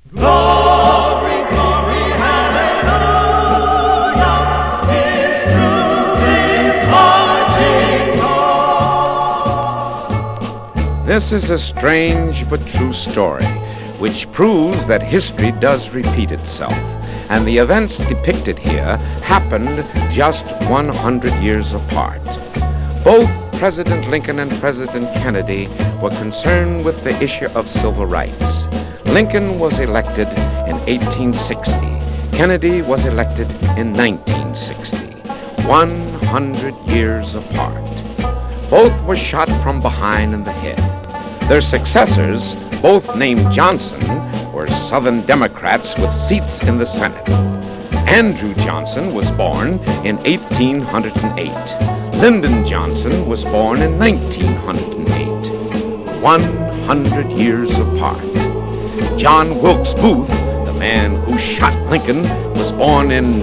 Glory, glory, hallelujah, His truth is marching on. This is a strange but true story, which proves that history does repeat itself, and the events depicted here happened just 100 years apart. Both President Lincoln and President Kennedy were concerned with the issue of civil rights. Lincoln was elected in 1860. Kennedy was elected in 1960, 100 years apart. Both were shot from behind in the head. Their successors, both named Johnson, were Southern Democrats with seats in the Senate. Andrew Johnson was born in 1808. Lyndon Johnson was born in 1908, 100 years apart. John Wilkes Booth, the man who shot Lincoln, was born in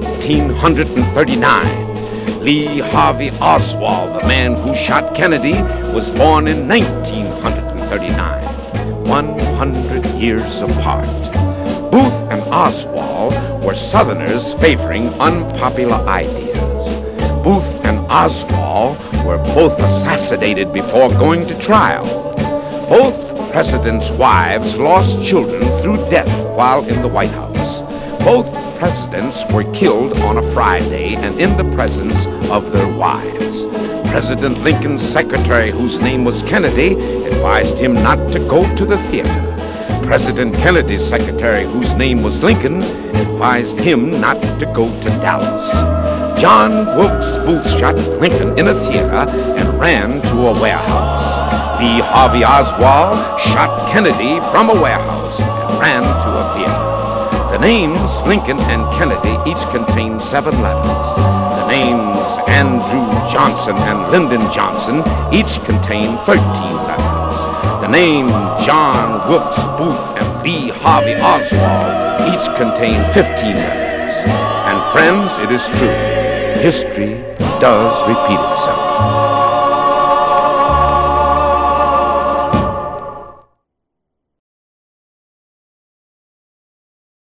1839. Lee Harvey Oswald, the man who shot Kennedy, was born in 1939, 100 years apart. Booth and Oswald were Southerners favoring unpopular ideas. Booth and Oswald were both assassinated before going to trial. Both presidents' wives lost children through death while in the White House. Both presidents were killed on a Friday and in the presence of their wives. President Lincoln's secretary, whose name was Kennedy, advised him not to go to the theater. President Kennedy's secretary, whose name was Lincoln, advised him not to go to Dallas. John Wilkes Booth shot Lincoln in a theater and ran to a warehouse. Lee Harvey Oswald shot Kennedy from a warehouse and ran to a theater. The names Lincoln and Kennedy each contain 7 letters. The names Andrew Johnson and Lyndon Johnson each contain 13 letters. The name John Wilkes Booth and Lee Harvey Oswald each contain 15 letters. And friends, it is true, history does repeat itself.